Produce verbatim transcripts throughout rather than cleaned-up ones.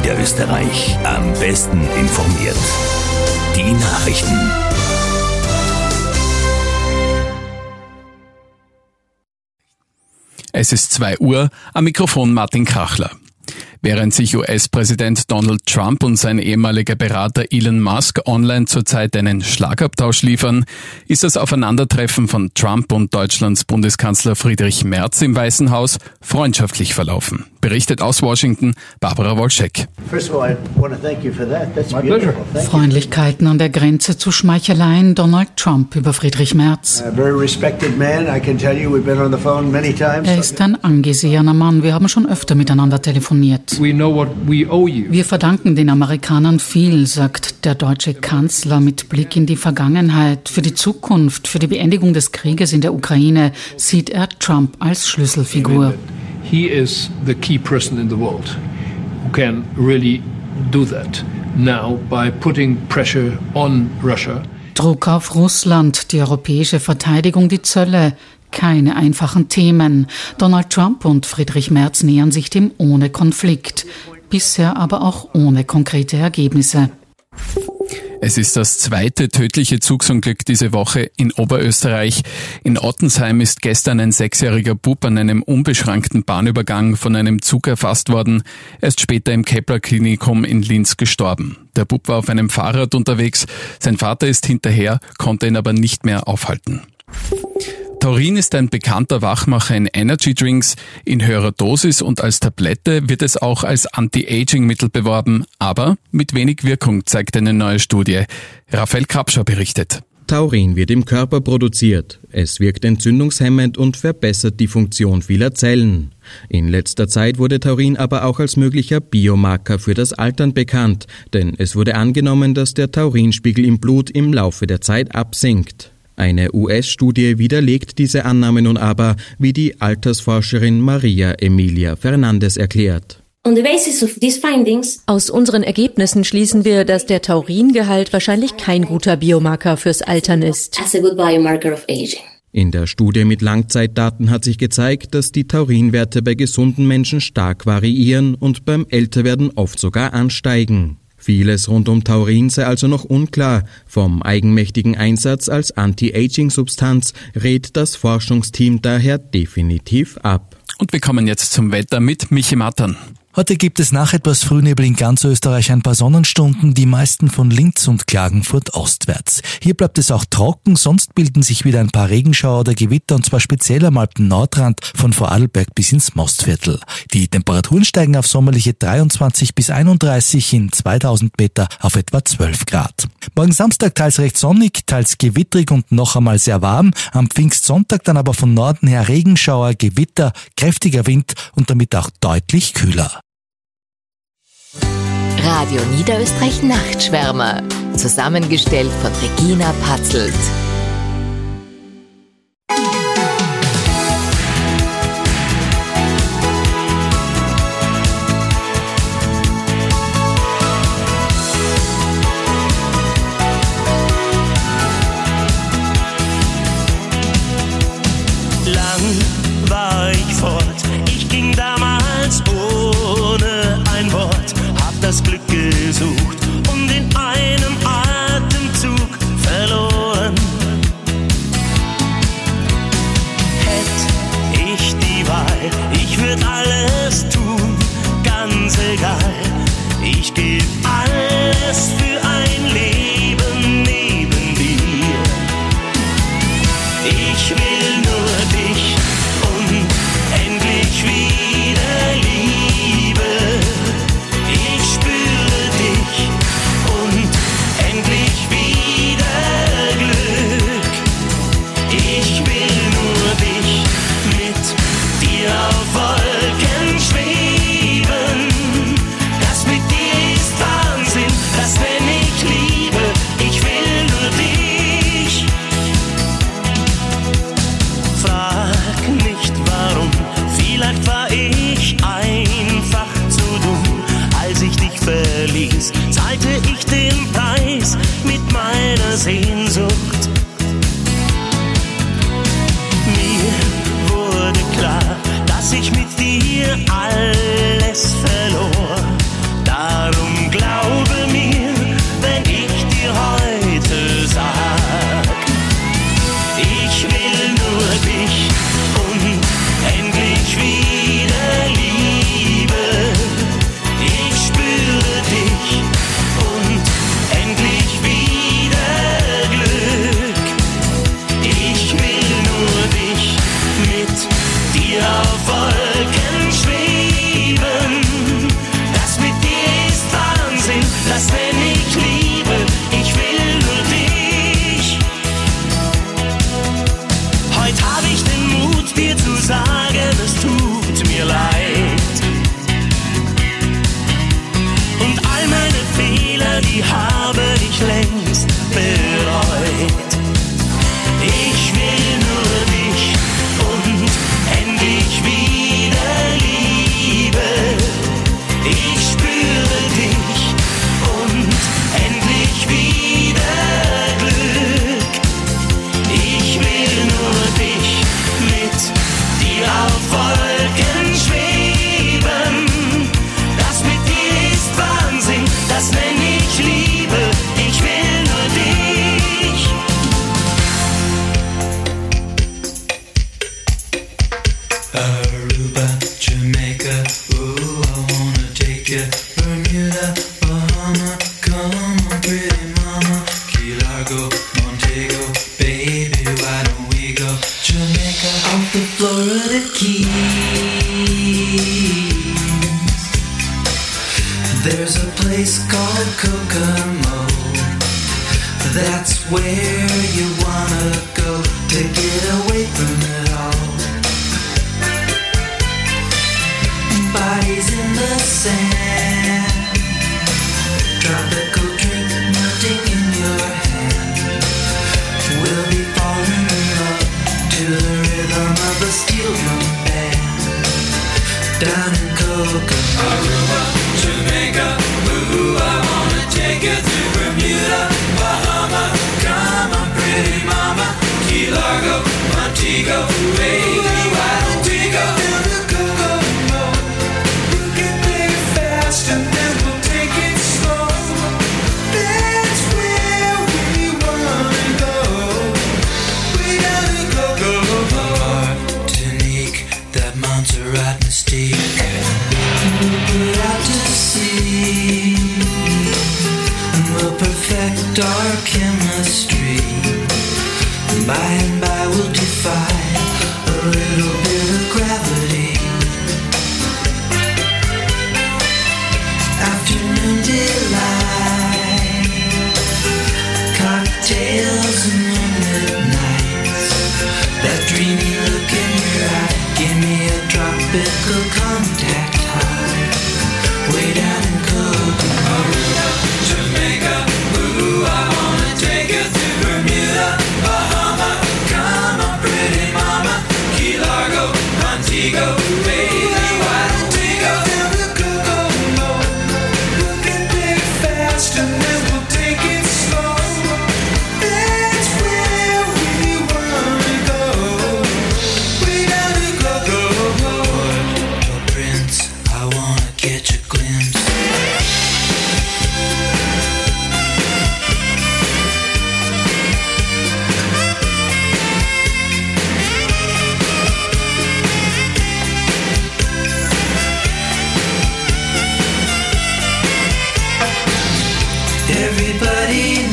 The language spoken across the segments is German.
Niederösterreich. Am besten informiert. Die Nachrichten. Es ist zwei Uhr, am Mikrofon Martin Krachler. Während sich U S-Präsident Donald Trump und sein ehemaliger Berater Elon Musk online zurzeit einen Schlagabtausch liefern, ist das Aufeinandertreffen von Trump und Deutschlands Bundeskanzler Friedrich Merz im Weißen Haus freundschaftlich verlaufen. Berichtet aus Washington Barbara Wolschek. Freundlichkeiten an der Grenze zu Schmeicheleien Donald Trump über Friedrich Merz. Er ist ein angesehener Mann. Wir haben schon öfter miteinander telefoniert. Wir verdanken den Amerikanern viel, sagt der deutsche Kanzler mit Blick in die Vergangenheit. Für die Zukunft, für die Beendigung des Krieges in der Ukraine sieht er Trump als Schlüsselfigur. He is the key person in the world who can really do that now by putting pressure on Russia. Druck auf Russland, die europäische Verteidigung, die Zölle. Keine einfachen Themen. Donald Trump und Friedrich Merz nähern sich dem ohne Konflikt. Bisher aber auch ohne konkrete Ergebnisse. Es ist das zweite tödliche Zugsunglück diese Woche in Oberösterreich. In Ottensheim ist gestern ein sechsjähriger Bub an einem unbeschrankten Bahnübergang von einem Zug erfasst worden. Er ist später im Kepler-Klinikum in Linz gestorben. Der Bub war auf einem Fahrrad unterwegs. Sein Vater ist hinterher, konnte ihn aber nicht mehr aufhalten. Taurin ist ein bekannter Wachmacher in Energy-Drinks. In höherer Dosis und als Tablette wird es auch als Anti-Aging-Mittel beworben, aber mit wenig Wirkung, zeigt eine neue Studie. Raphael Krapscher berichtet. Taurin wird im Körper produziert. Es wirkt entzündungshemmend und verbessert die Funktion vieler Zellen. In letzter Zeit wurde Taurin aber auch als möglicher Biomarker für das Altern bekannt, denn es wurde angenommen, dass der Taurinspiegel im Blut im Laufe der Zeit absinkt. Eine U S-Studie widerlegt diese Annahme nun aber, wie die Altersforscherin Maria Emilia Fernandez erklärt. Aus unseren Ergebnissen schließen wir, dass der Tauringehalt wahrscheinlich kein guter Biomarker fürs Altern ist. In der Studie mit Langzeitdaten hat sich gezeigt, dass die Taurinwerte bei gesunden Menschen stark variieren und beim Älterwerden oft sogar ansteigen. Vieles rund um Taurin sei also noch unklar. Vom eigenmächtigen Einsatz als Anti-Aging-Substanz rät das Forschungsteam daher definitiv ab. Und wir kommen jetzt zum Wetter mit Michi Mattern. Heute gibt es nach etwas Frühnebel in ganz Österreich ein paar Sonnenstunden, die meisten von Linz und Klagenfurt ostwärts. Hier bleibt es auch trocken, sonst bilden sich wieder ein paar Regenschauer oder Gewitter, und zwar speziell am Alpen-Nordrand von Vorarlberg bis ins Mostviertel. Die Temperaturen steigen auf sommerliche dreiundzwanzig bis einunddreißig, in zweitausend Meter auf etwa zwölf Grad. Morgen Samstag teils recht sonnig, teils gewittrig und noch einmal sehr warm. Am Pfingstsonntag dann aber von Norden her Regenschauer, Gewitter, kräftiger Wind und damit auch deutlich kühler. Radio Niederösterreich Nachtschwärmer. Zusammengestellt von Regina Patzelt. Lang war ich fort, ich ging damals ohne ein Wort, hab das Glück gesucht und in einem Atemzug verloren. nenne ich Liebe, ich will nur dich. Heute habe ich den Mut, dir zu sagen, es tut mir leid. Und all meine Fehler, die habe ich längst bereut. Ich will nur dich und endlich wieder Liebe. Ich spüre dich und endlich wieder Glück. Ich will nur dich mit dir auf Wolken schweben. Das mit dir ist Wahnsinn, das nenn ich Liebe. Ich will nur dich. Aruba, Jamaica, ooh, I wanna take you. Bermuda, Bahama, come on, pretty mama. Key Largo, Montego, baby, why don't we go? Jamaica, off the Florida Keys. There's a place called Kokomo. That's where you wanna go to get away from it all. Bodies in the sand, tropical drink melting in your hand. We'll be falling in love to the rhythm of a steel drum band. Down in Kokomo, Aruba, Jamaica, ooh, I wanna take you to Bermuda, Bahama, come on, pretty mama. Key Largo, Montego, baby, why don't we go down to Kokomo? We can play fast and then we'll take it slow. That's where we wanna go. We gotta go, go, go. Martinique, that Montserrat mystique. We'll put out to sea and we'll perfect our chemistry. By and by we'll defy a little bit of gravity. Afternoon delight, cocktails and moonlit nights. That dreamy look in your eye, give me a tropical contact high. Way down in Kokomo, Aruba, Jamaica, ooh, I wanna take you to Bermuda, Bahama, come on, pretty mama. Key Largo, Montego, baby, why don't we go down to Kokomo? We can play fast and then we'll take it slow. That's where we wanna go. We gotta go, go, go. Puerto Prince, I wanna catch a glimpse. Everybody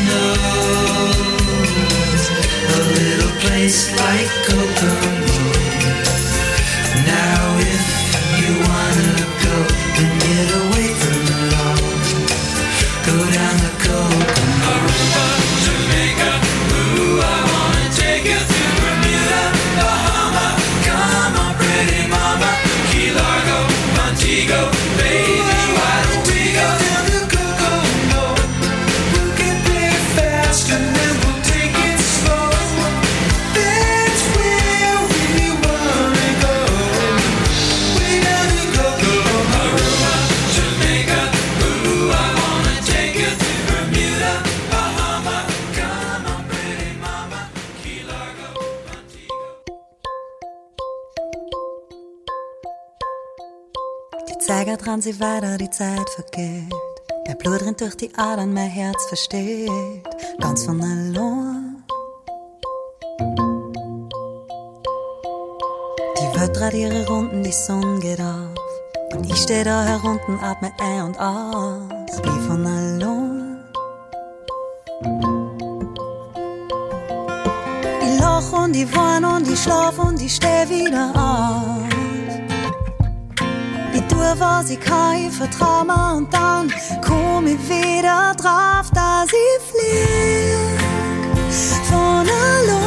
knows a little place like Kokomo. Now if you wanna go and get away from it all, go down to Kokomo, Aruba, Jamaica, ooh, I wanna take you to Bermuda, Bahama, come on, pretty mama. Key Largo, Montego, baby, why don't we go down to Kokomo? We can play fast and then we'll take it slow. That's where we wanna go. We gotta go, go, Aruba, Jamaica, ooh, I wanna take you to Bermuda, Bahama, come on, pretty mama. Key Largo, Montego. Die Zeiger dran, sie weiter, die Zeit vergeht. Mein Blut rinnt durch die Adern, mein Herz versteht, ganz von allein. Die Welt dreht ihre Runden, die Sonne geht auf. Und ich steh da herunten, atme ein und aus, wie von allein. Ich lach und ich wein und ich schlaf und ich steh wieder auf. Ich tue, Stelle, wo sie kein Vertrauen mehr und dann komm ich wieder drauf, dass ich flieg von allein.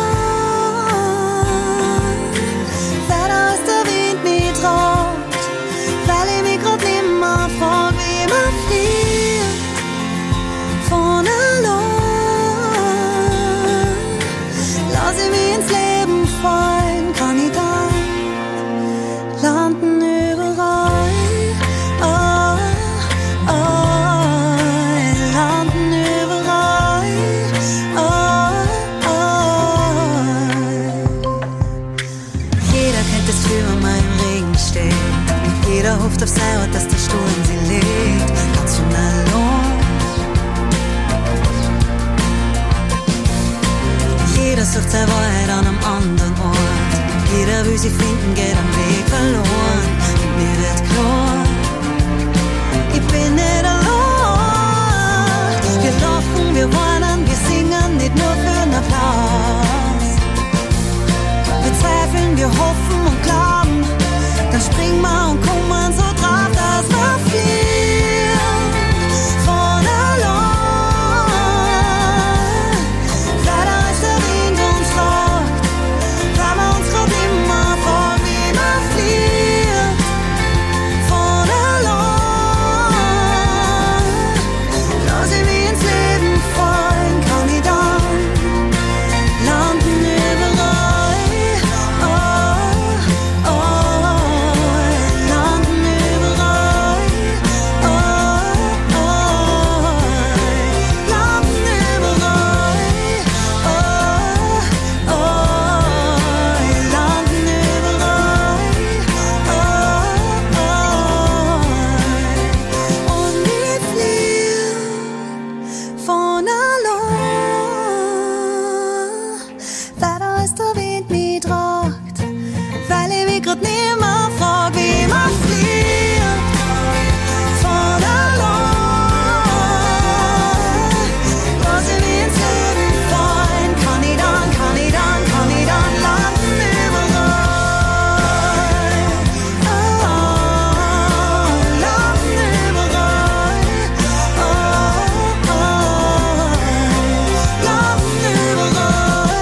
Wetter ist der Wind mich traut, weil ich mich grad nimmer frag, wie man fliegt von allein. Lass ich mich ins Leben fallen, kann ich dann landen überall, oh, oh, landen überall, oh, oh. Jeder kennt das Gefühl, wenn man im Regen steht. Jeder hofft auf sein Ort, dass der Sturm sie legt, ganz von allein. Jeder sucht seine Wahrheit an einem anderen Ort. Jeder will sie finden, geht am Weg verloren. Und mir wird klar, ich bin nicht allein. Wir lachen, wir weinen, wir singen, nicht nur für einen Applaus. Wir zweifeln, wir hoffen und glauben, dann springen wir und kommen so drauf, dass wir fliehen von allein. Leider ist der Wind uns tragt, weil wir uns grad immer fragen, wie man fliegt von allein. Lass ich mich ins Leben fallen, kann ich dann landen überall, oh, oh, landen überall, oh, oh, landen überall, oh, oh, landen überall, oh, oh, und ich flieg von allein. Leider ist der Wind mich tragt, weil ich mich grad nimmer frag, wie man fliegt von allein. Lass ich mich ins Leben fallen, kann ich dann, kann ich dann, kann ich dann landen überall, oh, landen überall, oh, oh, landen überall,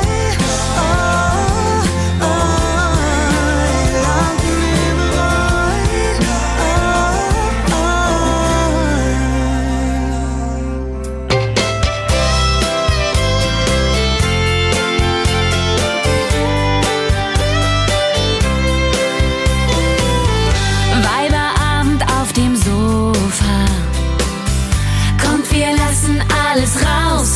oh, oh, landen überall, Weiberabend auf dem Sofa. Kommt, wir lassen alles raus.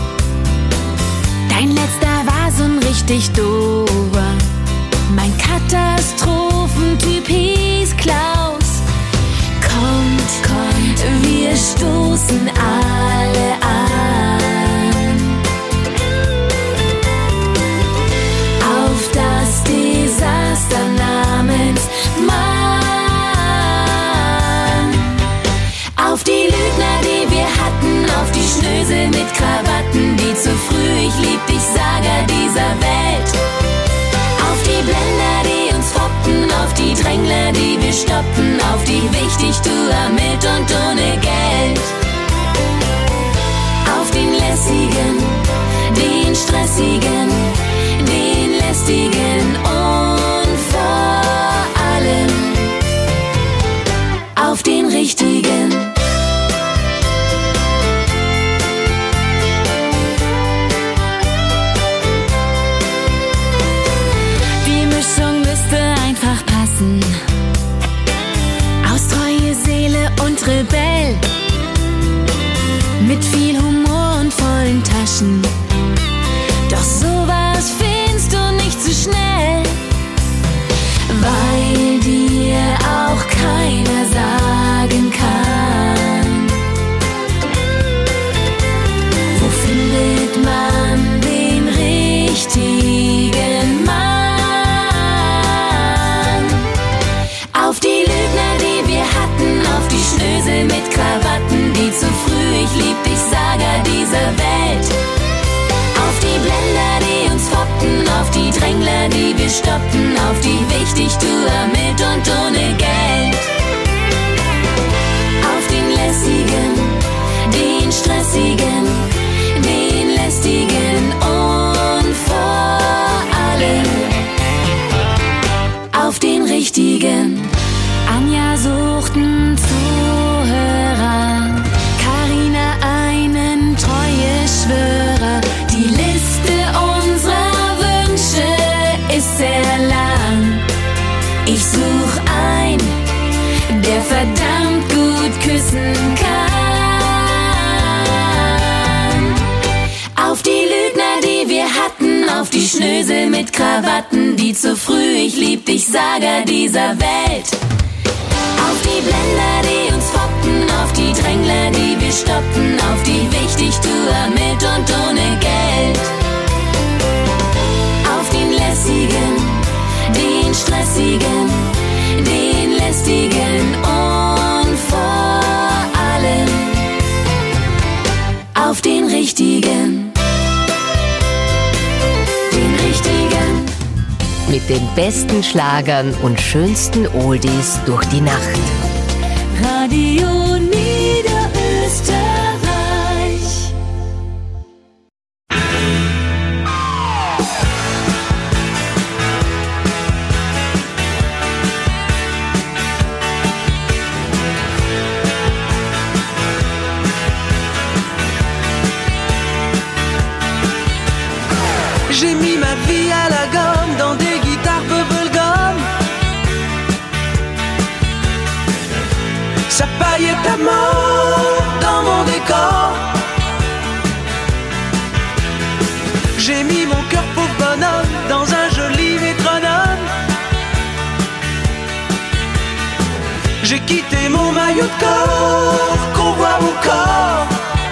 Dein letzter war so ein richtig dober. Mein Katastrophentyp hieß Klaus. Kommt, kommt, wir stoßen alle an auf das Desaster namens Mann. Auf die Lügner, die wir hatten, auf die Schnösel mit Krawatten, die zu früh ich lieb dich Sager dieser Welt. Auf die Blender, die uns foppten, auf die Drängler, die wir stoppten, auf die Wichtigtuer mit und ohne Geld. Auf den lässigen, den stressigen, den lästigen und vor allem auf den richtigen. Die Mischung müsste einfach passen aus treue Seele und Rebell, mit viel Humor und vollen Taschen, doch so lästigen, den lästigen und vor allem auf den richtigen. Anja sucht einen Zuhörer, Carina einen Treueschwörer. Die Liste unserer Wünsche ist sehr lang. Ich such einen, der verdammt gut küssen kann. Auf die Lügner, die wir hatten, auf die Schnösel mit Krawatten, die zu früh, ich lieb dich, Sager dieser Welt. Auf die Blender, die uns foppten, auf die Drängler, die wir stoppten, auf die Wichtigtuer mit und ohne Geld. Auf den lässigen, den stressigen, den lästigen und vor allem auf den richtigen, den richtigen. Mit den besten Schlagern und schönsten Oldies durch die Nacht. Radio Niederösterreich. J'ai mis ma vie à la gomme dans des guitares bubblegum. Sa paillette à mort dans mon décor. J'ai mis mon cœur pauvre bonhomme dans un joli métronome. J'ai quitté mon maillot de corps, qu'on voit mon corps.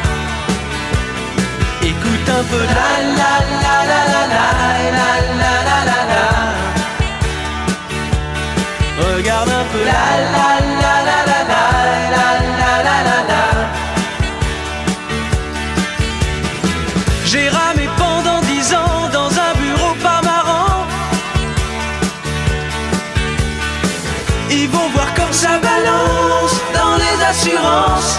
Écoute un peu la la la la la la la la la la la. Regarde un peu la la la la la la la la la la la. J'ai ramé pendant dix ans dans un bureau pas marrant. Ils vont voir comme ça balance dans les assurances.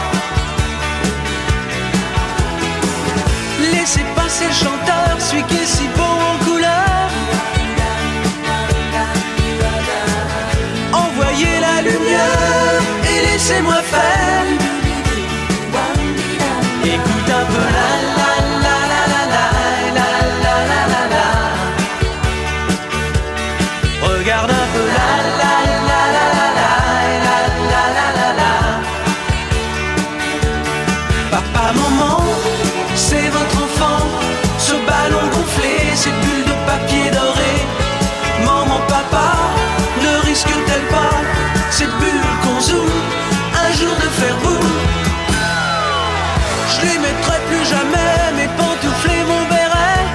Laissez passer le chanteur, celui qui est si beau en couleur. Envoyez la lumière et laissez-moi faire. Écoute un peu la la la la la la la la la la la. Regarde un peu la la la la la la la la la la la. Papa, maman, c'est votre enfant, ce ballon gonflé, cette bulle de papier doré. Maman, papa, ne risque-t-elle pas cette bulle qu'on zoome un jour de faire boum? Je les mettrai plus jamais, mes pantoufles et mon béret.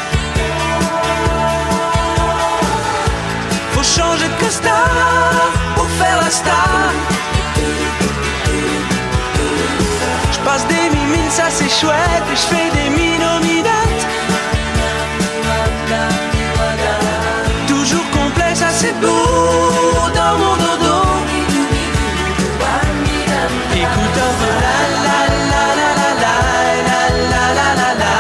Faut changer de costard pour faire la star. Je passe des mimines, ça c'est chouette, et je fais des minominettes. Toujours complet, ça c'est beau dans mon dodo. Écoute un peu la la la la la la la la la la la.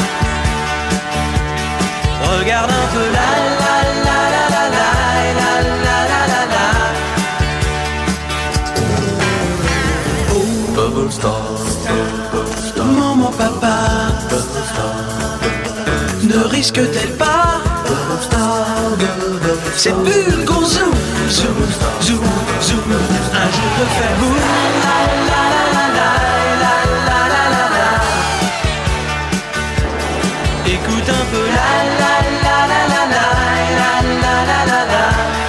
Regarde un peu la la la la la la la la la la la. Oh, Bubble Star. Maman, papa, ne risque-t-elle pas cette bulle qu'on zoom, zoom, zoom, zoom, un jour de faire boum? La la la la la la la la la la. Écoute un peu la la la la la la la la la la la.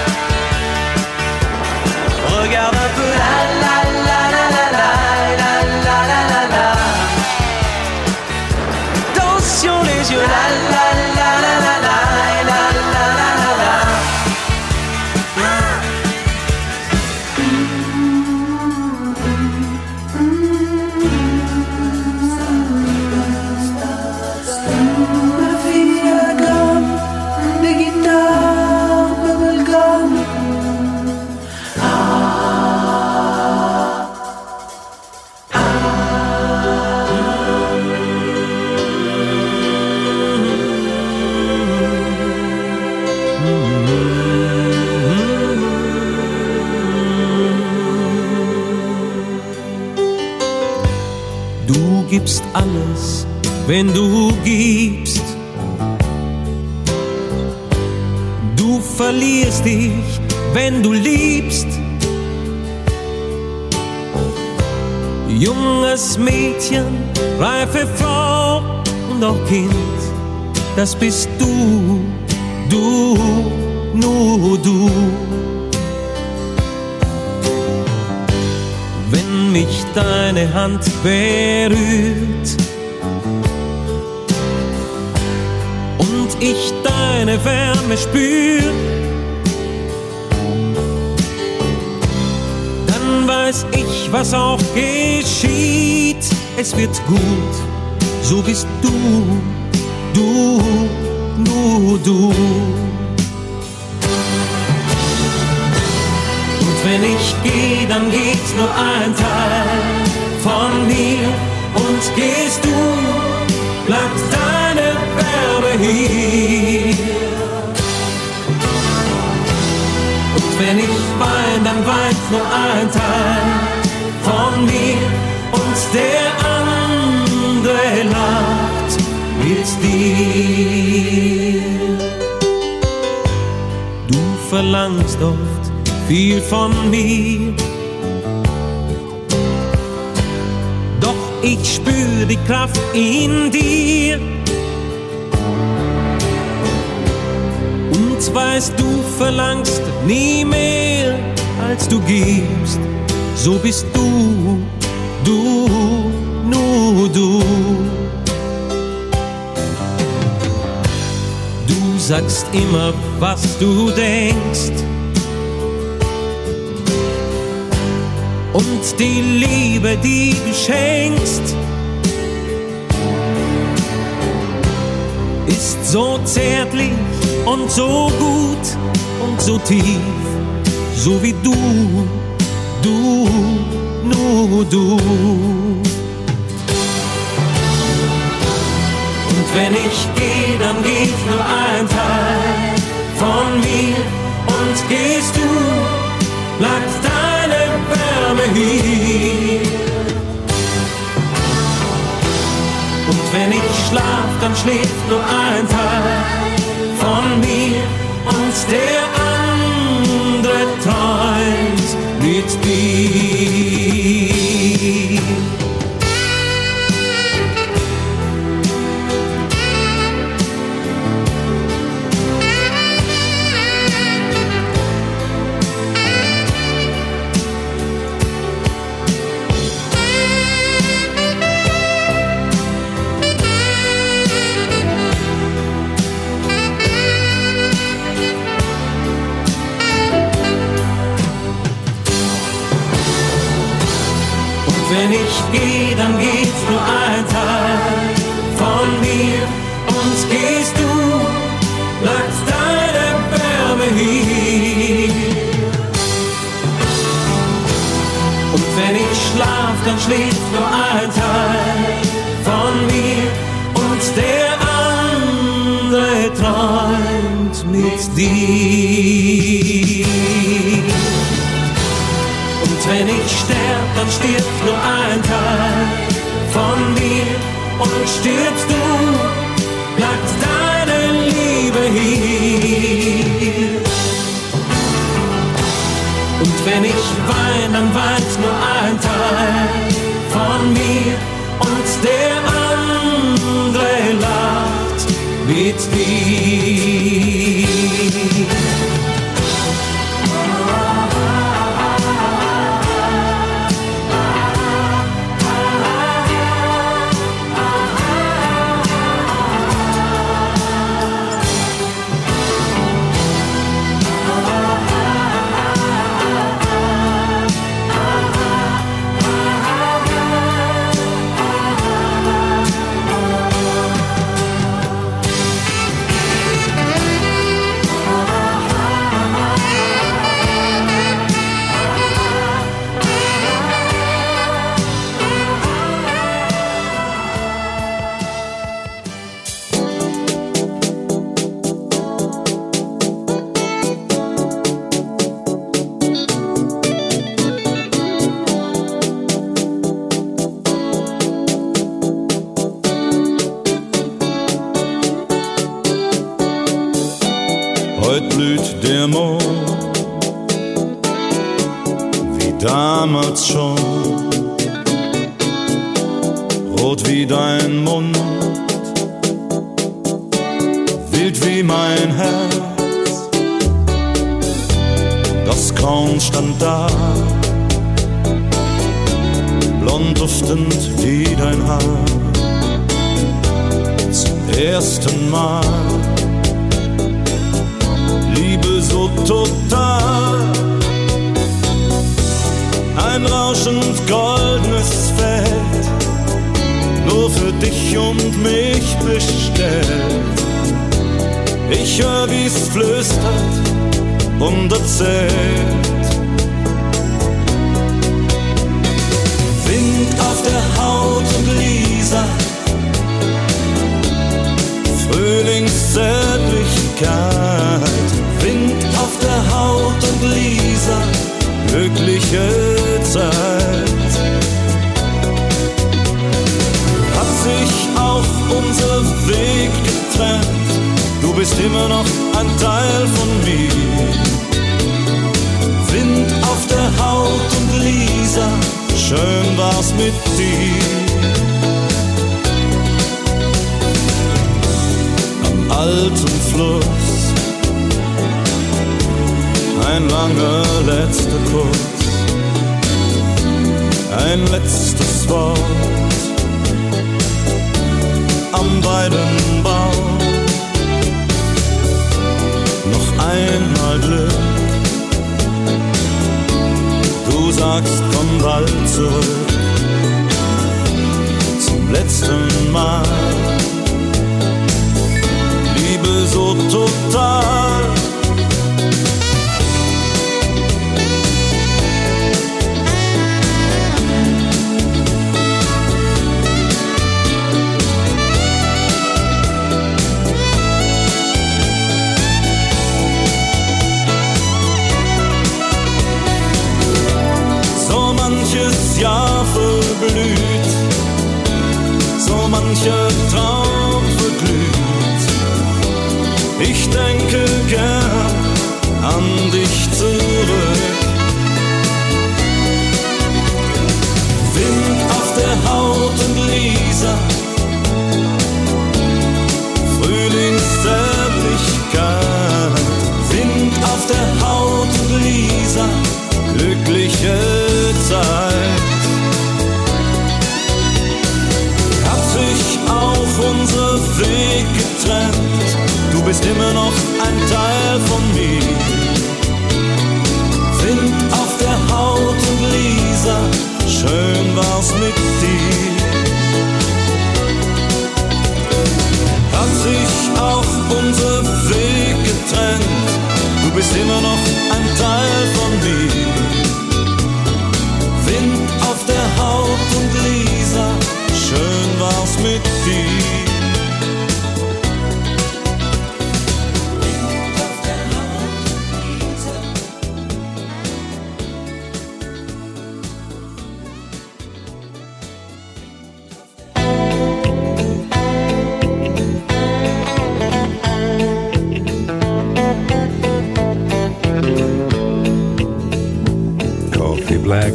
Regarde un peu la la la la la la la la la la la. Attention les yeux, la la la la la la la la la la la. alles, wenn du gibst. Du verlierst dich, wenn du liebst. Junges Mädchen, reife Frau und auch Kind, das bist du, du, nur du. Wenn mich deine Hand berührt und ich deine Wärme spür, dann weiß ich, was auch geschieht. Es wird gut, so bist du, du, nur du. Und wenn ich gehe, dann geht nur ein Teil von mir. Und gehst du, bleibt deine Wärme hier. Und wenn ich wein, dann weint nur ein Teil von mir. Und der andere lacht mit dir. Du verlangst oft viel von mir, doch ich spür die Kraft in dir. Und weißt, du verlangst nie mehr, als du gibst. So bist du, du, nur du. Du sagst immer, was du denkst. Und die Liebe, die du schenkst, ist so zärtlich und so gut und so tief, so wie du, du, nur du. Und wenn ich gehe, dann geht nur ein Teil von mir. Und gehst du, bleibt deine Wärme hier. Und wenn ich schlaf, dann schläft nur ein Teil von mir. Und der andere träumt mit dir. Wenn ich gehe, dann geht nur ein Teil von mir. Und gehst du, bleibt deine Wärme hier. Und wenn ich schlaf, dann schläft nur ein Teil von mir. Und der andere träumt mit dir. Und wenn ich sterb, dann stirbt nur ein Teil von mir. Und stirbst du, bleibt deine Liebe hier. Und wenn ich wein, dann weint nur ein Teil von mir. Und der andere lacht mit dir. Heut blüht der Mond, wie damals schon, rot wie dein Mund, wild wie mein Herz. Das Korn stand da, blond duftend wie dein Haar. Zum ersten Mal Liebe so total, ein rauschend goldenes Feld, nur für dich und mich bestellt. Ich hör, wie's flüstert und erzählt. Wind auf der Haut und Lisa, Frühlingszärtlichkeit. Wind auf der Haut und Lisa, glückliche Zeit. Hat sich auch unser Weg getrennt, du bist immer noch ein Teil von mir. Wind auf der Haut und Lisa, schön war's mit dir. Am alten Fluss, ein langer letzter Kuss, ein letztes Wort am Weidenbaum. Noch einmal Glück, du sagst, komm bald zurück. Zum letzten Mal, Liebe so total. Jahr verblüht, so mancher Traum verglüht. Ich denke gern an dich zurück. Wind auf der Haut und Lisa, Frühlingszärtlichkeit. Wind auf der Haut und Lisa, glückliche Zeit. Auch unser Weg getrennt, du bist immer noch ein Teil von mir. Wind auf der Haut und Lisa, schön war's mit dir. Hat sich auch unser Weg getrennt, du bist immer noch ein Teil von mir. Wind auf der Haut und Lisa, schön war's mit dir. Coffee black,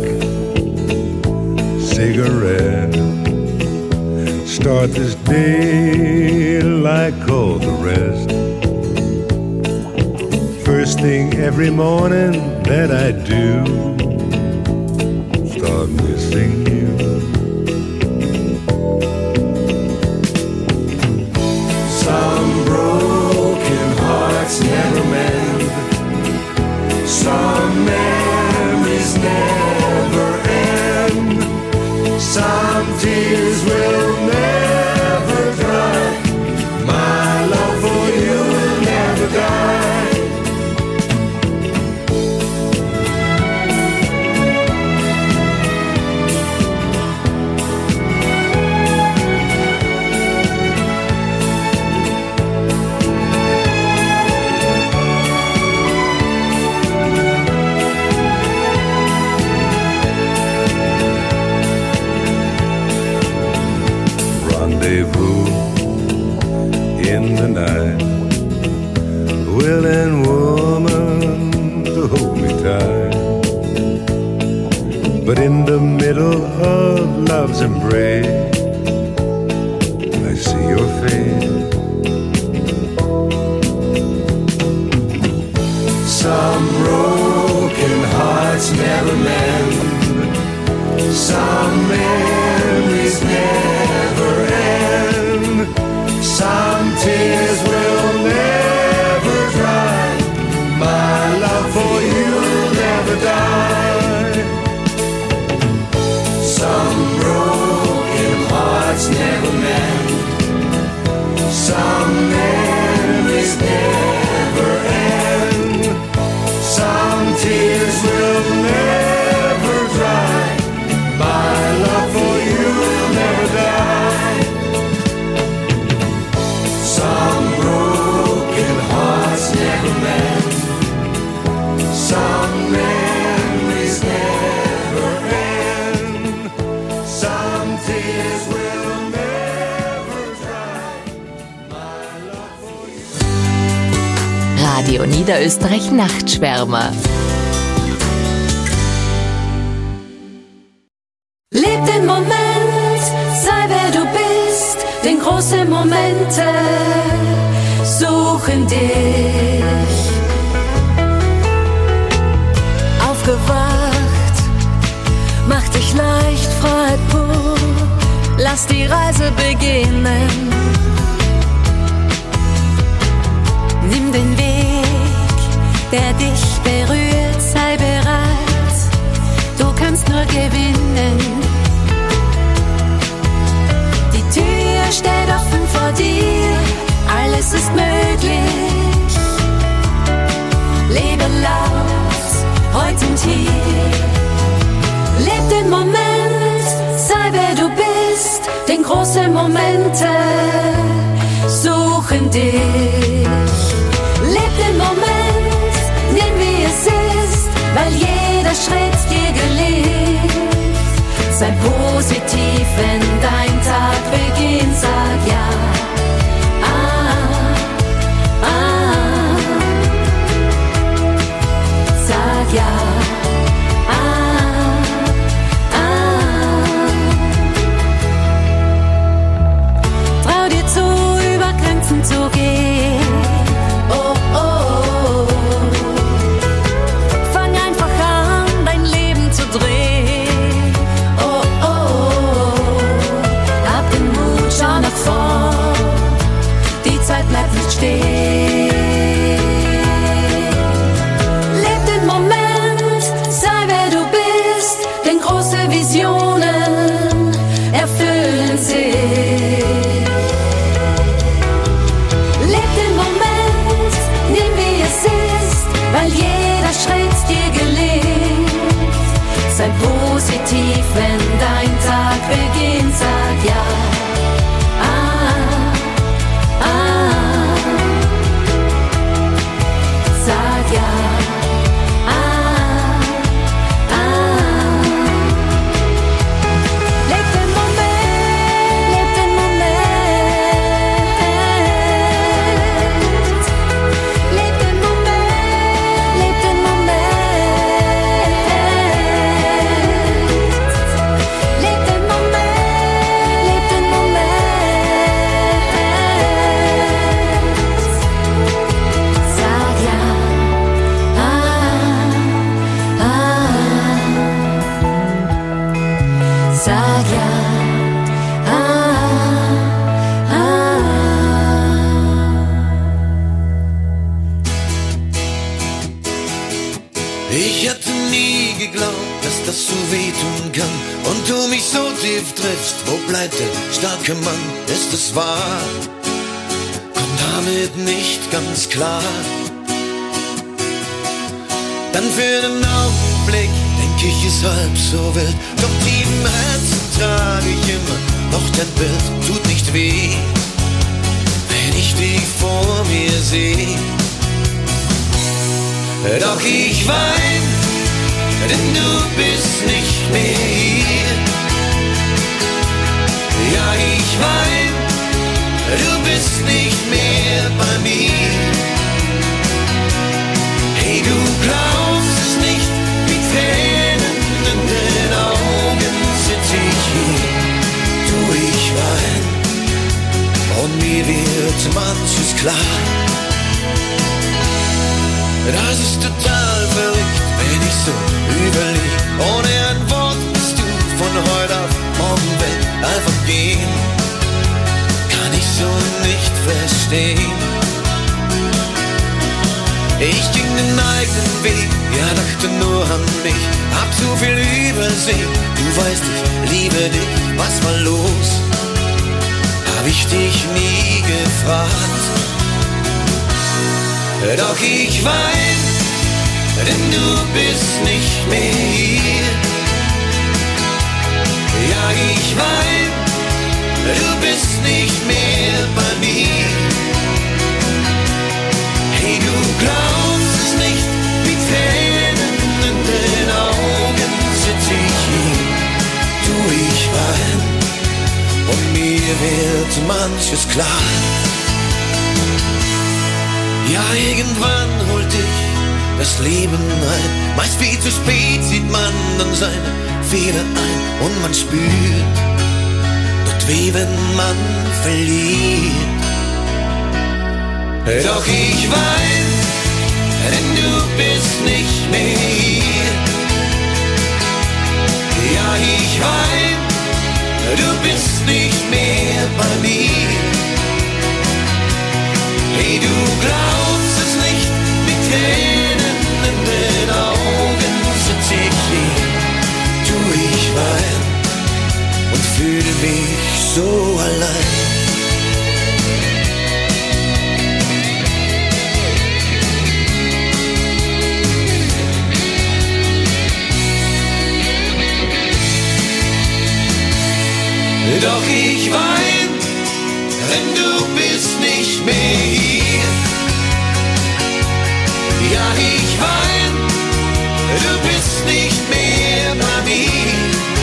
cigarette. Start this day like all the rest. First thing every morning that I do, start missing you. Some broken hearts never mend. Some memories never end. Some tears will never dry. My love for you will never die. Rendezvous in the night, willing woman to hold me tight. But in the middle of love's embrace, I see your face. Some broken hearts never mend, some memories never end, some tears will never dry, my love for you'll never die. Some broken hearts never mend, some memories never end, some tears will never dry, my love for you will never die. Some broken hearts never mend, some memories never end, some tears will never dry, my love for you. Radio Niederösterreich Nachtschwärmer. Leb den Moment, sei wer du bist, denn große Momente suchen dich. Aufgewacht, mach dich leicht, Freiheit pur, lass die Reise beginnen. Nimm den Weg, der dich berührt, sei bereit, du kannst nur gewinnen. Die Tür steht offen vor dir, alles ist möglich. Lebe laut, heute und hier. Leb den Moment, sei wer du bist, denn große Momente suchen dich. Leb den Moment, nimm wie es ist, weil jeder Schritt dir gelingt. Sei positiv, wenn dein Tag beginnt, sag ja. Ah, ah, sag ja. Ah, ah. Trau dir zu, über Grenzen zu gehen. Oh, oh, oh. Fang einfach an, dein Leben zu drehen. Oh, oh, oh. Hab den Mut, schau nach vorn. Die Zeit bleibt nicht stehen. Leb den Moment, sei wer du bist, denn große Visionen erfüllen sich. Leb den Moment, nimm wie es ist, weil jeder Schritt dir gelingt. Sei positiv, wenn dein Tag beginnt, sag ja. Ah, ah, sag ja. Ah, ah. Leb den Moment, leb den Moment. Leb den Moment, leb den Moment. Leb den Moment, leb den Moment. Sag ja. Ah, ah. Sag ja. Ah, ah. Ich hatte nie geglaubt, dass das so wehtun kann und du mich so tief triffst. Wo bleibt der starke Mann? Ist es wahr? Komm damit nicht ganz klar. Dann für einen Augenblick denk ich, es halb so wild. Doch tief im Herzen trage ich immer noch dein Bild. Tut nicht weh, wenn ich dich vor mir seh. Doch ich wein, denn du bist nicht mehr hier. Ja, ich wein, du bist nicht mehr bei mir. wird manches klar. Das ist total verrückt, wenn ich so überleg. Ohne ein Wort bist du von heute auf morgen weg. Einfach gehen, kann ich so nicht verstehen. Ich ging den eigenen Weg, ja dachte nur an mich. Hab so viel übersehen, du weißt, ich liebe dich, was war los? Hab ich dich nie gefragt. Doch ich wein, denn du bist nicht mehr hier. Ja, ich wein, du bist nicht mehr bei mir. Hey, du glaubst es nicht, wie Tränen in den Augen sitz ich hier. Du, ich wein, und mir wird manches klar. Ja, irgendwann holt dich das Leben ein. Meist viel zu spät sieht man dann seine Fehler ein. Und man spürt, tut weh, wenn man verliert. Doch ich wein, denn du bist nicht mehr hier. Ja, ich wein, du bist nicht mehr bei mir. Hey, du glaubst es nicht, mit Tränen in den Augen sitz ich hier. Tu, ich wein und fühle mich so allein. Doch ich wein, denn du bist nicht mehr hier. Ja, ich wein, du bist nicht mehr bei mir.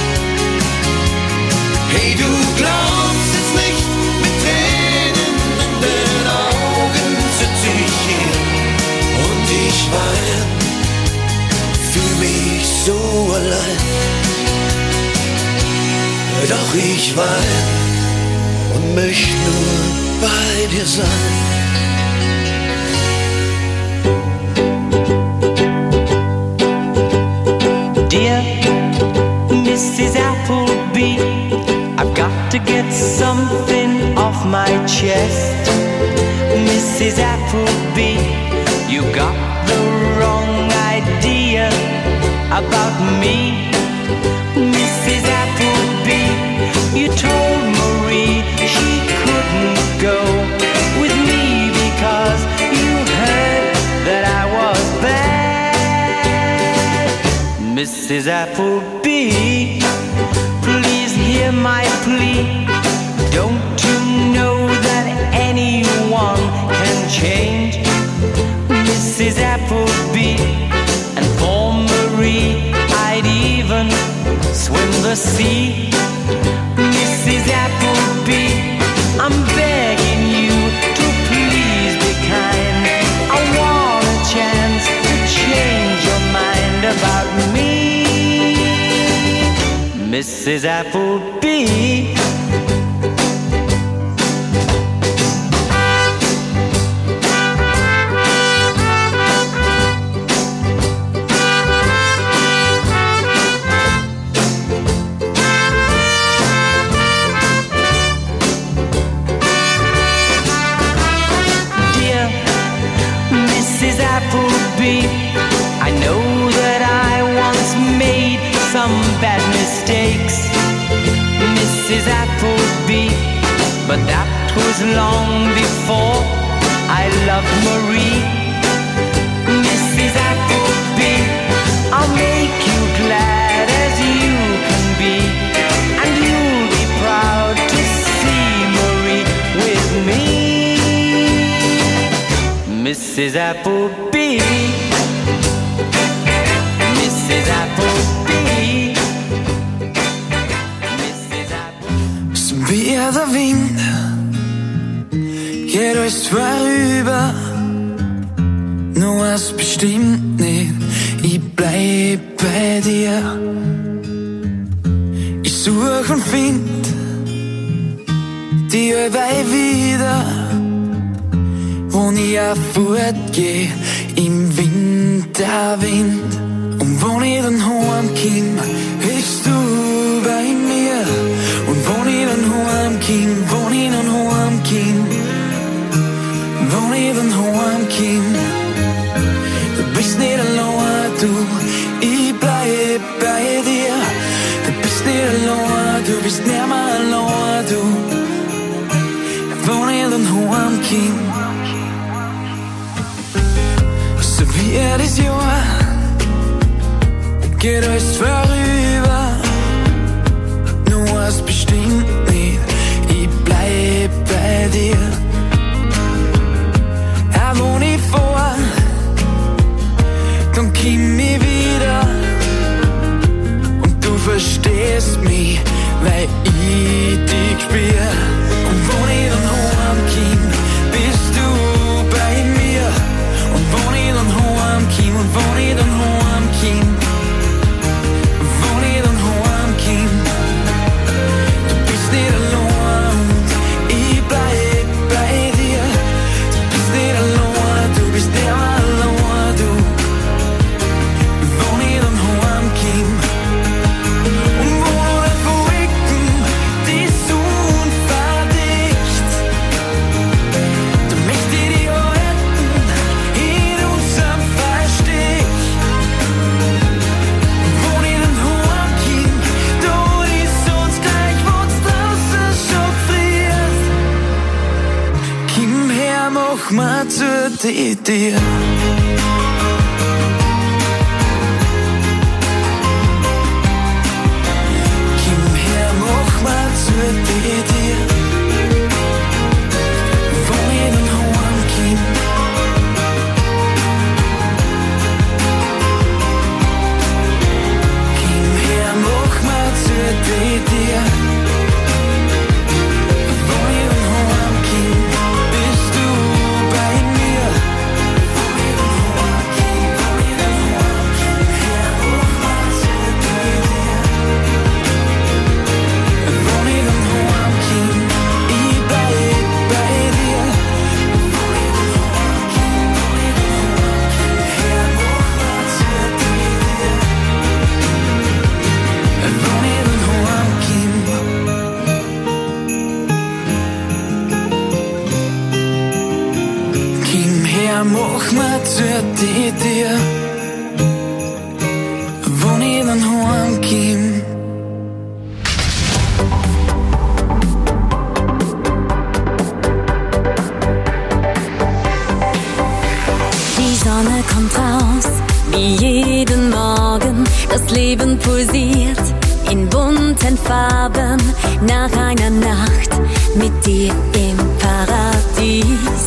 Hey, du glaubst es nicht, mit Tränen in den Augen sitz ich hier. Und ich wein, fühl mich so allein. Doch ich wein und möchte nur bei dir sein. Dear Missus Appleby, I've got to get something off my chest. Missus Appleby, you got the wrong idea about me. Missus Appleby, you told Marie she couldn't go with me because you heard that I was bad. Missus Appleby, please hear my plea. Don't you know that anyone can change? Missus Appleby, and for Marie I'd even swim the sea. Missus Appleby, I'm begging you to please be kind. I want a chance to change your mind about me. Missus Appleby, I know that I once made some bad mistakes, Missus Appleby, but that was long before I loved Marie. Missus Appleby, I'll make you glad as you can be, and you'll be proud to see Marie with me. Missus Appleby, Missus Appleby, Missus Appleby. Som wie der Wind geht alles vorüber, nur was bestimmt nicht, ich bleib bei dir. Ich such und find die allweil wieder, wo ich auch fortgeh im Winterwind. Und wenn ich dann heimkomm, bist du bei mir. Und wenn ich dann heimkomm, wenn ich dann heimkomm, wenn ich dann heimkomm, du bist nicht allein, du, ich bleib bei dir. Du bist nicht allein, du bist nicht mehr allein, du, wenn ich dann heimkomm. So wie jedes Jahr geht alles vorüber, nur was bestimmt nicht, ich bleib bei dir. Auch wenn ich vor, dann komm ich wieder und du verstehst mich, weil ich dich spür. Und wenn ich dann heimkomm, bist du bei mir. Und wenn ich dann heimkomm, und wenn ich dann heimkomm, wenn ich dann heimkomm, du bist nicht allein und ich bleib bei dir. Du bist nicht allein, du bist nicht mehr allein, du, wenn ich dann heimkomm. Und wo der Wolken die Sonne verdickt, da möchte ich dich halten in unserem Versteck. Wenn ich dann heimkomm, da ist uns gleich, wo's draußen schon friert. Komm her, mach mal zu dir. Komm her, mach mal zu dir. Wenn ich dann heimkomm, komm her, mach mal zu dir. Wenn ich dann heimkomm, bist du bei mir. Wenn ich dann heimkomm, wenn ich dann heimkomm, her, mach mal zu dir. Wenn ich dann heimkomm, ich bleib bei dir. Wenn ich dann heimkomm, wenn ich dann heimkomm, her, mach mal zu dir. Wenn ich dann heimkomm, komm her, mach mal zu dir. Wenn ich dann heimkomm. Die Sonne kommt raus, wie jeden Morgen. Das Leben pulsiert in bunten Farben. Nach einer Nacht mit dir im Paradies.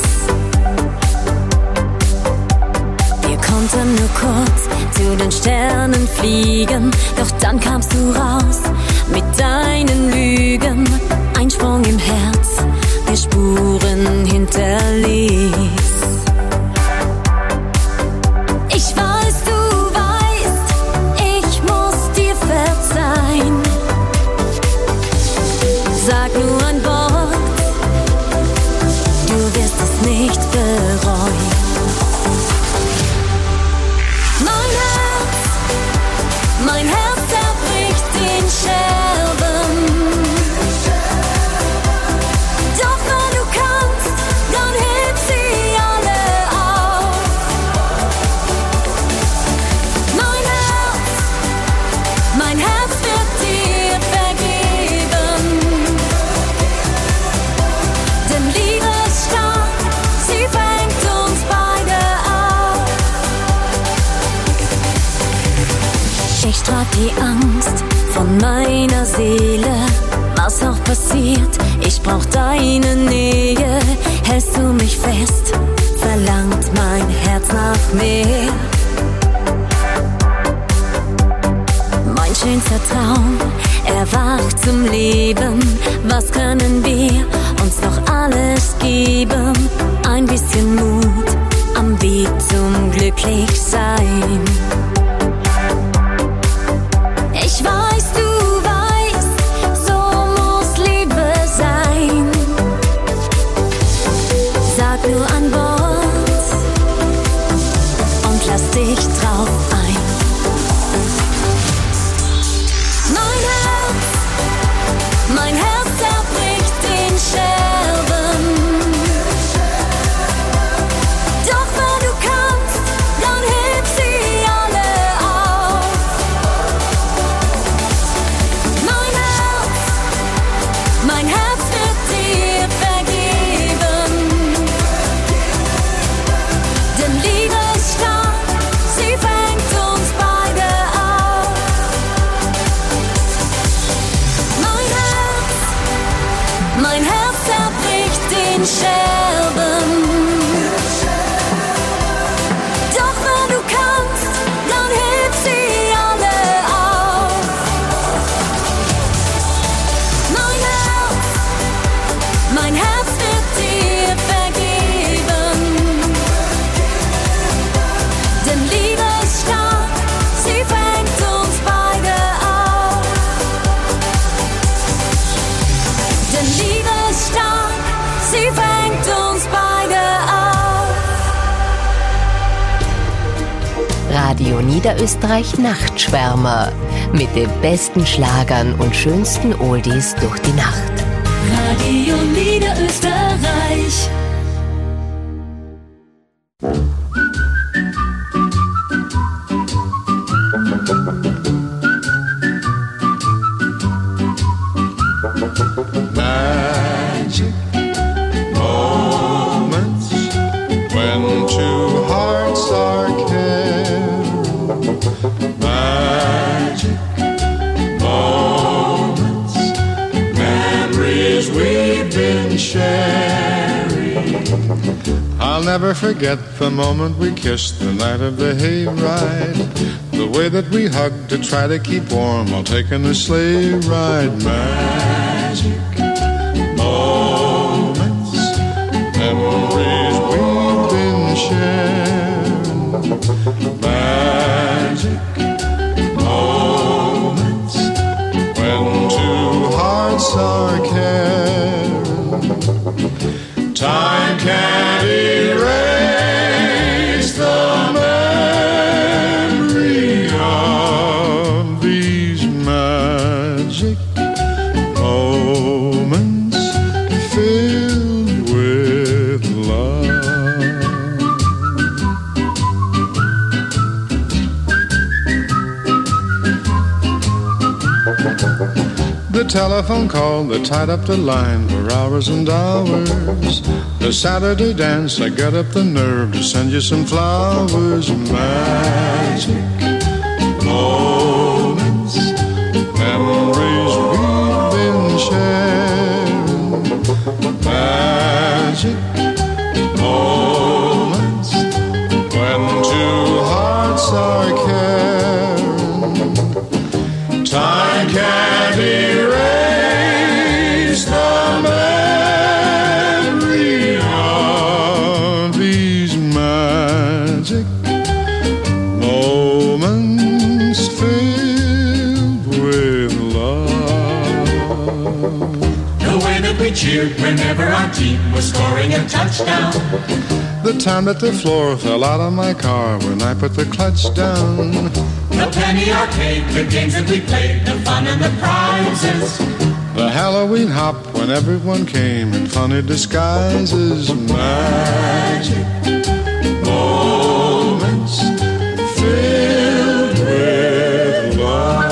Wir konnten nur kurz zu den Sternen fliegen, doch dann kamst du raus mit deinen Lügen. Ein Sprung im Herz, der Spuren hinterließ. Ich weiß, du weißt, ich muss dir verzeihen. Sag nur ein Wort, du wirst es nicht bereuen. Mein Herz, mein Herz zerbricht in Scherben. Doch wenn du kannst, dann heb sie alle auf. Mein Herz, mein Herz wird dir vergeben. Denn Liebe ist stark, sie fängt uns beide auf. Ich trag die Angst von meiner Seele. Was auch passiert, ich brauch deine Nähe. Hältst du mich fest, verlangt mein Herz nach mehr. Mein schönster Traum erwacht zum Leben. Was können wir uns noch alles geben? Ein bisschen Mut am Weg zum Glücklichsein. Ich weiß, du weißt, so muss Liebe sein. in Scherben. Doch wenn du kannst, dann heb sie alle auf. Mein Herz, mein Herz wird dir vergeben. Denn Liebe ist stark, sie fängt uns beide auf. Denn Liebe ist stark, sie fängt uns beide auf. Radio Niederösterreich Nachtschwärmer mit den besten Schlagern und schönsten Oldies durch die Nacht. Radio Niederösterreich. Magic moments when two hearts are caring. Magic moments, memories we've been sharing. I'll never forget the moment we kissed the night of the hayride. The way that we hugged to try to keep warm while taking a sleigh ride. Magic moments, memories we've been sharing. Magic moments when two hearts are caring. Time can't erase the memory of these magic moments filled with love. The telephone call that tied up the line for hours and hours. The Saturday dance, I got up the nerve to send you some flowers. Magic moments, memories we've been sharing. Magic moments when two hearts are caring. Time can't erase the memory of these magic moments filled with love. The way that we cheered whenever our team was scoring a touchdown. The time that the floor fell out of my car when I put the clutch down. The penny arcade, the games that we played, the fun and the prizes. The Halloween hop when everyone came in funny disguises. Magic moments filled with love.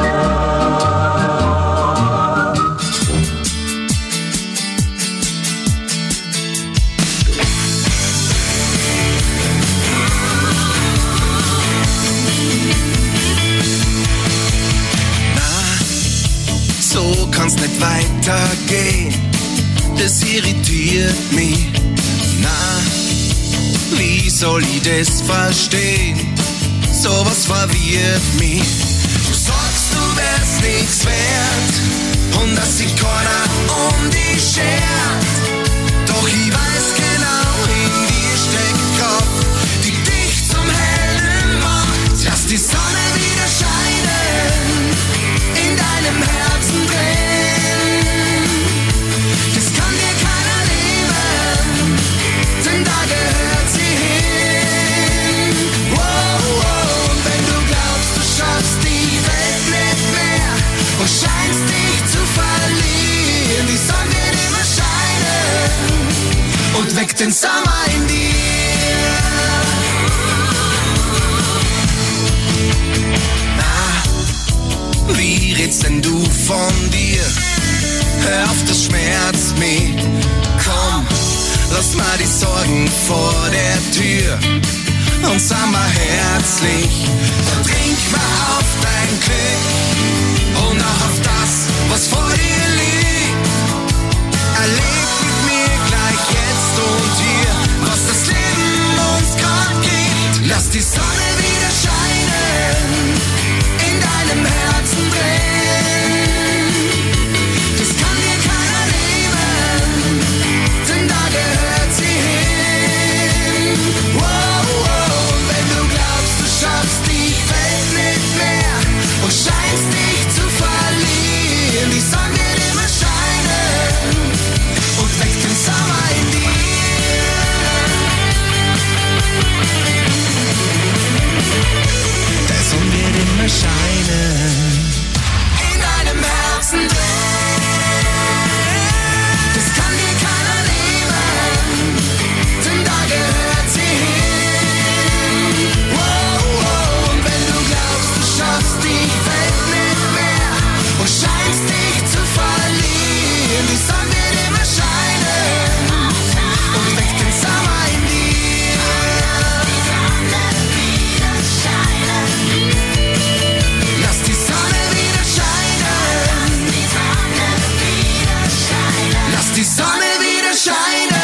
So kann's nicht weitergehen, das irritiert mich. Na, wie soll ich das verstehen? Sowas verwirrt mich. Du sagst, du wärst nichts wert und dass sich keiner um dich schert. Doch ich weiß genau, in dir steckt Kraft, die dich zum Helden macht. Lass die Sonne wieder scheinen in deinem Herzen drin. Das kann dir keiner nehmen, denn da gehört sie hin. Wow, wow. Und wenn du glaubst, du schaffst die Welt nicht mehr und scheinst dich zu verlieren, die Sonne wird immer scheinen und weckt den Sommer in dir. Wie redst denn du von dir? Hör auf, das schmerzt mich. Komm, lass mal die Sorgen vor der Tür und sei mal herzlich. Dann trink mal auf dein Glück und auch auf das, was vor dir liegt. Erleb mit mir gleich die Sonne wieder scheinen, in deinem Herzen brennen. Das kann dir keiner nehmen, denn da gehört sie hin. Wow, wow, und wenn du glaubst, du schaffst die Welt nicht mehr und scheinst dich zu verlieren, die Sonne wird immer scheinen und weckt den Sommer in dir. Der Sonne wird immer scheinen, in deinem Herzen drin. Das kann dir keiner nehmen, denn da gehört sie hin. Wow, wow, und wenn du glaubst, du schaffst die Welt nicht mehr und scheinst dich zu verlieren, die Sonne wird immer scheinen und weckt den Sommer in dir. Die Sonne wieder scheinen. Lass die Sonne wieder scheinen. Die Sonne wieder scheinen. Lass die Sonne wieder scheinen.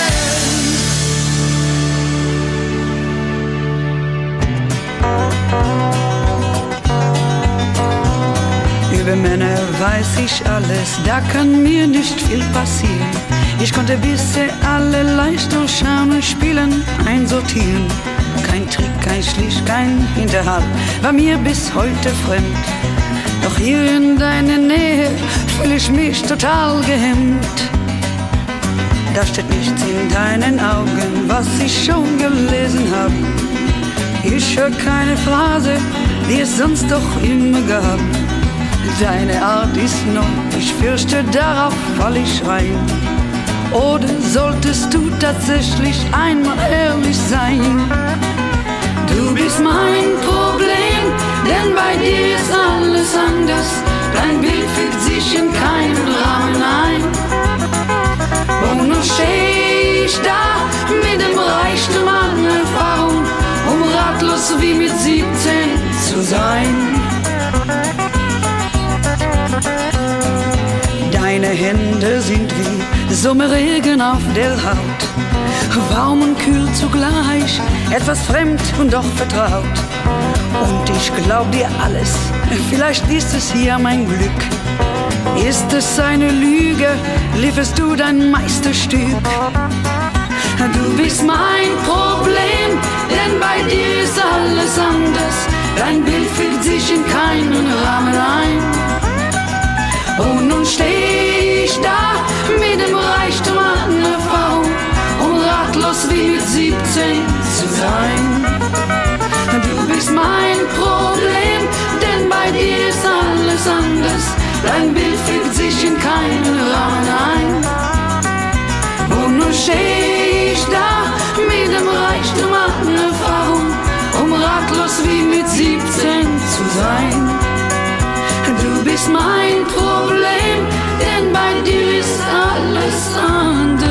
Über Männer weiß ich alles, da kann mir nicht viel passieren. Ich konnte bisher alle leicht durchschauen und spielen, einsortieren. Kein Trick, kein Schlich, kein Hinterhalt, war mir bis heute fremd. Doch hier in deiner Nähe fühle ich mich total gehemmt. Da steht nichts in deinen Augen, was ich schon gelesen hab. Ich höre keine Phrase, die es sonst doch immer gab. Deine Art ist neu, ich fürchte, darauf fall ich rein. Oder solltest du tatsächlich einmal ehrlich sein? Du bist mein Problem, denn bei dir ist alles anders. Dein Bild fügt sich in keinen Rahmen ein. Und nun steh ich da mit dem Reichtum an Erfahrung, um ratlos wie mit siebzehn zu sein. Deine Hände sind wie Sommerregen auf der Haut, warm und kühl zugleich, etwas fremd und doch vertraut. Und ich glaub dir alles, vielleicht ist es hier mein Glück. Ist es eine Lüge, lieferst du dein Meisterstück. Du bist mein Problem, denn bei dir ist alles anders. Dein Bild fügt sich in keinen Rahmen ein. Und nun steh ich da mit dem Reichtum an Erfahrung, um ratlos wie mit siebzehn zu sein. Du bist mein Problem, denn bei dir ist alles anders. Dein Bild fügt sich in keinen Rahmen ein. Und nun steh ich da mit dem Reichtum an Erfahrung, um ratlos wie mit siebzehn zu sein. Du bist mein Problem, denn bei dir ist alles anders.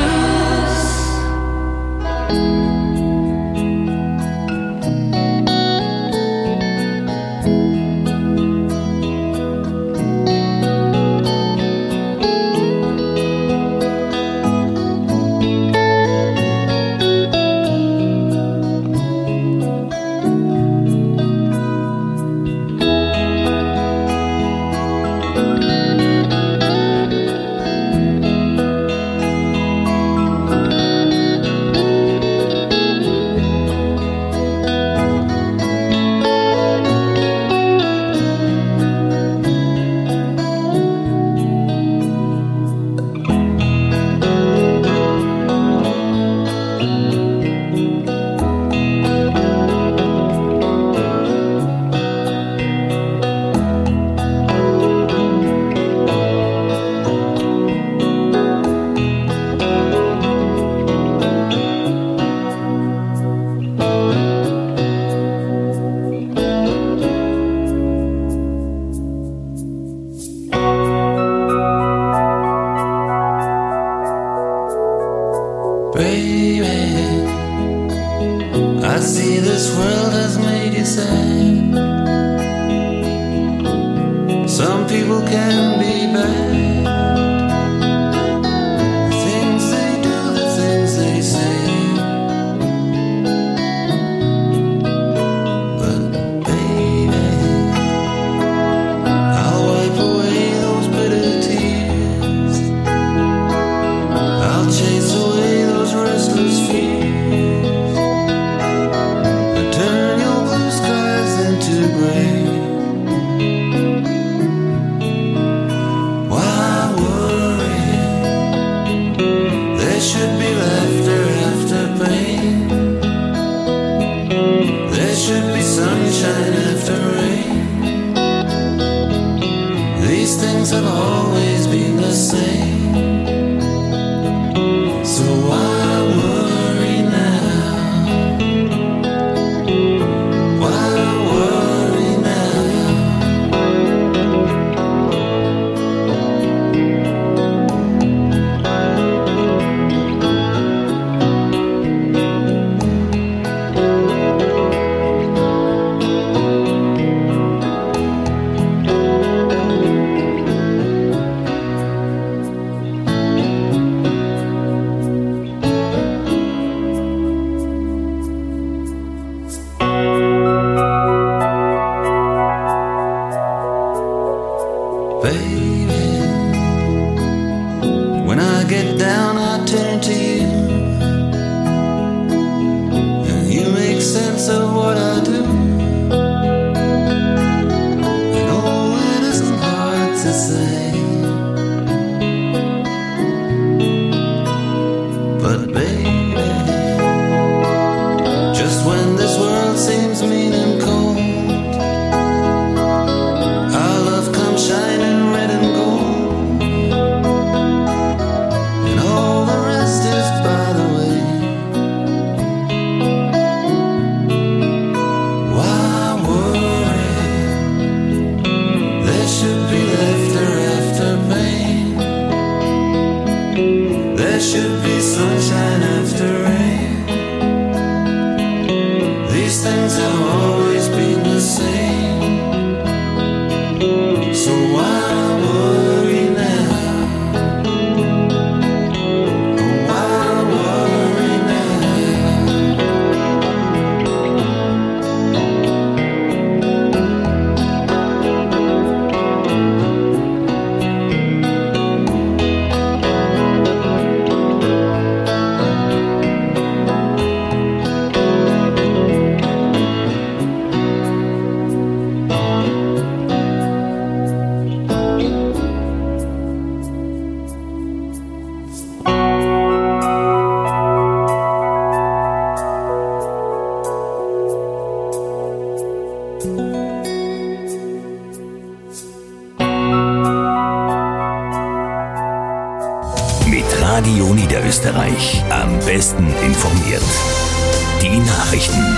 Niederösterreich. Am besten informiert. Die Nachrichten.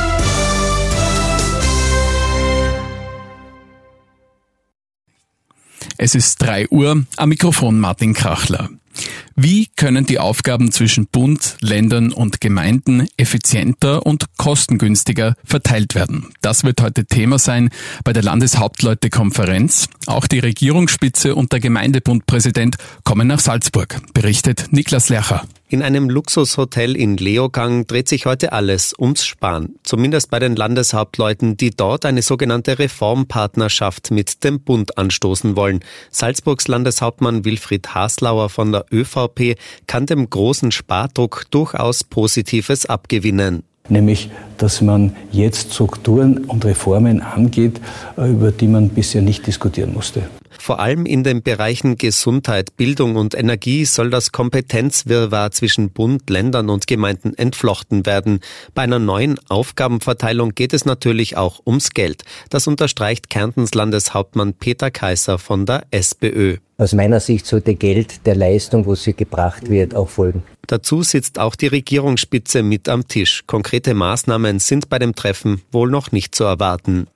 Es ist drei Uhr, am Mikrofon Martin Krachler. Wie können die Aufgaben zwischen Bund, Ländern und Gemeinden effizienter und kostengünstiger verteilt werden? Das wird heute Thema sein bei der Landeshauptleutekonferenz. Auch die Regierungsspitze und der Gemeindebundpräsident kommen nach Salzburg, berichtet Niklas Lercher. In einem Luxushotel in Leogang dreht sich heute alles ums Sparen. Zumindest bei den Landeshauptleuten, die dort eine sogenannte Reformpartnerschaft mit dem Bund anstoßen wollen. Salzburgs Landeshauptmann Wilfried Haslauer von der ÖVP kann dem großen Spardruck durchaus Positives abgewinnen. Nämlich, dass man jetzt Strukturen und Reformen angeht, über die man bisher nicht diskutieren musste. Vor allem in den Bereichen Gesundheit, Bildung und Energie soll das Kompetenzwirrwarr zwischen Bund, Ländern und Gemeinden entflochten werden. Bei einer neuen Aufgabenverteilung geht es natürlich auch ums Geld. Das unterstreicht Kärntens Landeshauptmann Peter Kaiser von der SPÖ. Aus meiner Sicht sollte Geld der Leistung, wo sie gebracht wird, auch folgen. Dazu sitzt auch die Regierungsspitze mit am Tisch. Konkrete Maßnahmen sind bei dem Treffen wohl noch nicht zu erwarten.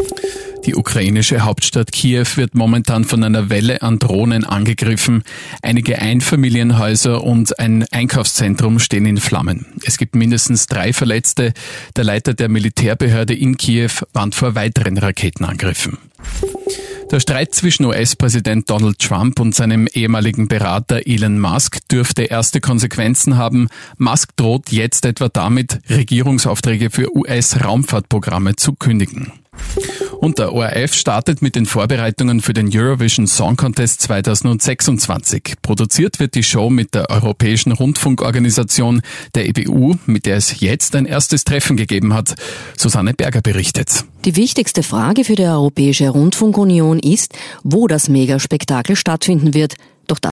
Die ukrainische Hauptstadt Kiew wird momentan von einer Welle an Drohnen angegriffen. Einige Einfamilienhäuser und ein Einkaufszentrum stehen in Flammen. Es gibt mindestens drei Verletzte. Der Leiter der Militärbehörde in Kiew warnt vor weiteren Raketenangriffen. Der Streit zwischen U S-Präsident Donald Trump und seinem ehemaligen Berater Elon Musk dürfte erste Konsequenzen haben. Musk droht jetzt etwa damit, Regierungsaufträge für U S-Raumfahrtprogramme zu kündigen. Und der O R F startet mit den Vorbereitungen für den Eurovision Song Contest zweitausendsechsundzwanzig. Produziert wird die Show mit der Europäischen Rundfunkorganisation, der E B U, mit der es jetzt ein erstes Treffen gegeben hat. Susanne Berger berichtet. Die wichtigste Frage für die Europäische Rundfunkunion ist, wo das Megaspektakel stattfinden wird.